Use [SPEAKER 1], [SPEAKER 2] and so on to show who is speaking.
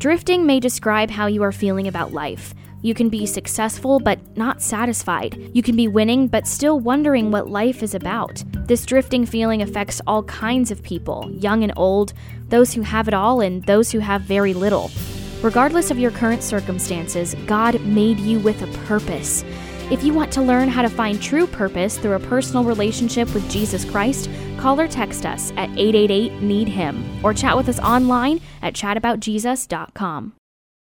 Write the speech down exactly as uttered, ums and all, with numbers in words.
[SPEAKER 1] Drifting may describe how you are feeling about life. You can be successful but not satisfied. You can be winning but still wondering what life is about. This drifting feeling affects all kinds of people, young and old, those who have it all and those who have very little. Regardless of your current circumstances, God made you with a purpose. If you want to learn how to find true purpose through a personal relationship with Jesus Christ, call or text us at eight eight eight, need him or chat with us online at chat about jesus dot com.